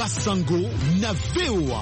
Basango na VOA.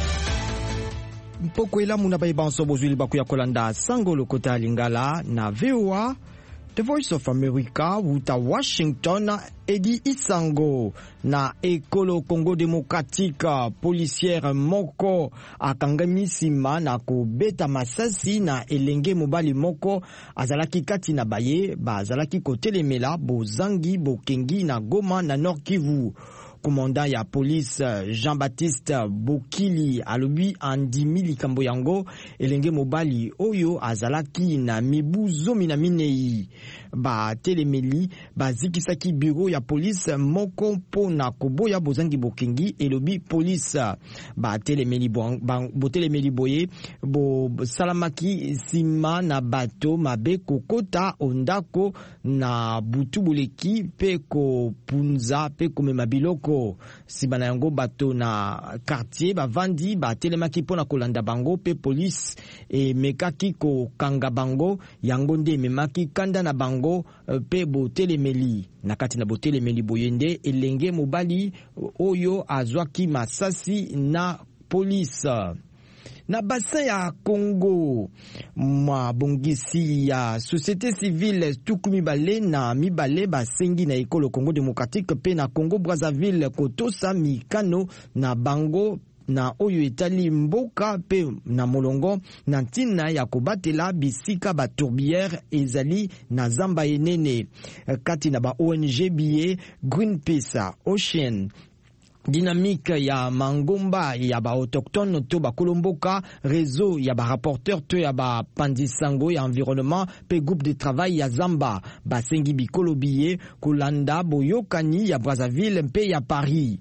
Mpoko elamu na baibanso bozwili baku ya kolanda sango lokota lingala na VOA. The Voice of America wuta Washington edi isango na ekolo Congo Democratique policière moko akangamisima na kobeta masasi na elenge mobali moko azalaki kati na baye bazalaki kotelemela bozangi bokengi na Goma na Nord Kivu. Commandant ya police Jean-Baptiste Bokili alobi andimi likambo yango elenge mobali oyo azalaki na mibu zomi na minei ba telemeli bazikisaki bureau ya police moko pona koboya bozangi bokengi elobi police ba telemeli botelemeli boye bo salamaki sima na bato mabe kokota ondako na butubuleki pe ko punza pe komema biloko sibana yango bato na quartier bavandi batelemaki pona kolanda bango pe police e mekaki ko kanga bango yango nde memaki kanda na bango pe botelemeli na kati na botelemeli boyende elenge mobali oyo azwaki masasi na police. Na bassin ya Congo, mabongisi ya société civile tuku mibale na mibale basengi na ekolo Congo Démocratique pe na Congo Brazzaville kotosa mikano na bango na oyo etali mboka pe na molongo na ntina ya kobatela bisika ba tourbière ezali na zamba enene kati na ba ONG biye Greenpeace, Ocean Dynamique ya mangomba ya ba autochtone to ba kolomboka réseau ya ba rapporteur to ya ba pandisango ya environnement pe groupe de travail ya Zamba basengi bikolo biye kolanda boyokani ya Brazzaville mpe ya Paris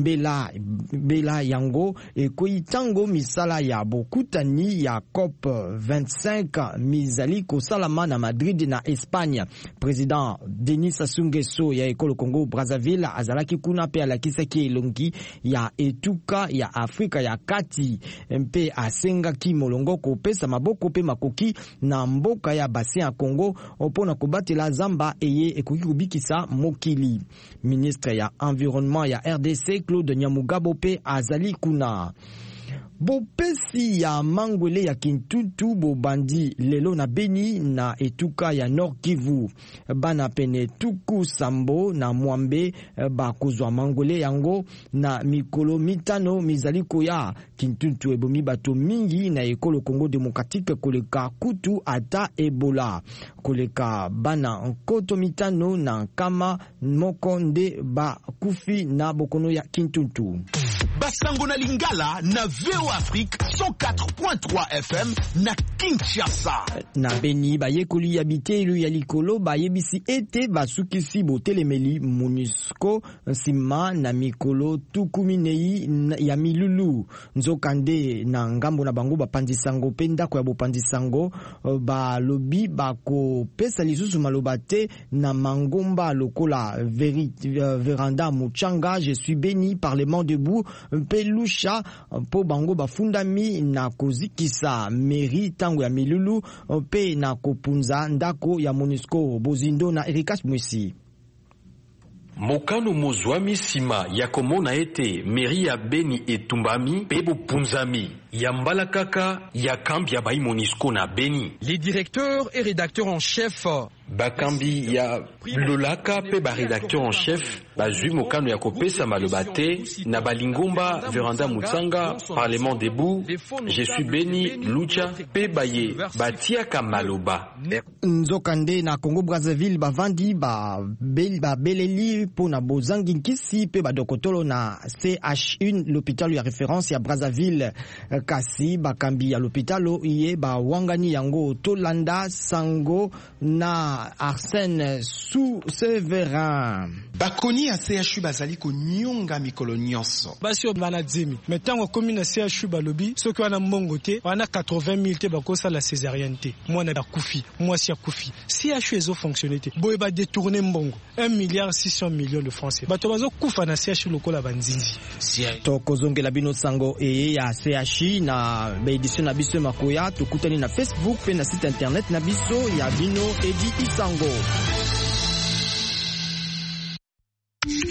mbela yango ekoitango misala ya bokutani ya COP 25 mizali kosalama na Madrid na Espagne. Président Denis Sassou Nguesso ya ekolo Congo Brazzaville azalaki kuna pe alakisaki elongi ya etuka ya Afrika ya kati mpe asenga ki molongo kopesa maboko pe makoki na mboka ya bassin ya Congo opona kobatela Zamba eye ekoki kubikisa mokili. Ministre ya environnement ya RDC Claude Nyamugabo pe azali kuna. Bopesi ya mangwele ya Kintutu bobandi lelo na Beni na etuka ya Nord Kivu bana pene tuku sambo na mwambe bakozwa mangwele yango na mikolo mitano mizaliko ya Kintutu ebomi bato mingi na ekolo Congo Démocratique koleka kutu ata Ebola koleka bana nkoto mitano na kama mokonde ba kufi na bokono ya Kintutu. Basango na Lingala na VOA Afrique 104.3 FM na Kinshasa. Na Beni bayekoli habité elu ya likolo bayebisi ete basukisi botelemeli MONUSCO nsima na mikolo tukuminei ya milulu nzokande na ngambo na bango bapandisango pe ndako ya bopandisango balobi bako pesa lisusu maloba te na mangomba lokola Véranda Muchanga je suis béni Parlement debout Pelusha po bango bafundami na kozikisa meri tango ya milulu pe na kopunza ndako ya MONUSCO bozindo na Erikas Mwesi. Mokano mozwami sima ya komona ete meri ya Beni etumbami pe bopunzami ya mbala kaka ya kambi ya bai MONUSCO na Beni. Les directeurs et rédacteurs en chef bakambi ya lolaka pe ba rédacteur en chef bazui mokano ya kopesa maloba te na balingomba Véranda Mutsanga Parlement debout je suis béni Lucha pe baye batiaka maloba. Nzokande na Congo Brazzaville bavandi beleli pona bozangi nkisi pe badokotolo na CH1 l'hôpital ya référence ya Brazzaville kasi bakambi ya l'hôpital iye bawangani yango tolanda sango na Arsène sous Séverin. Bakoni a CHU bazali ko nyonga mikolo nyonso. Basio manadzimi. Metango commune a CHU balobi soki wana mbongo te wana 80,000 te bakosa la césarienne te. Mwana da kufi, mwasi ya kufi. CHU ezo fonctionner te. Boye ba détourner mbongo 1,6 milliard de francs. Bato bazo kufa na CHU lokola banzinzi. Toko zongela bino sango eye ya CHU na ba édition na biso makoya tukutani na Facebook pe na site internet na biso ya bino edi isango.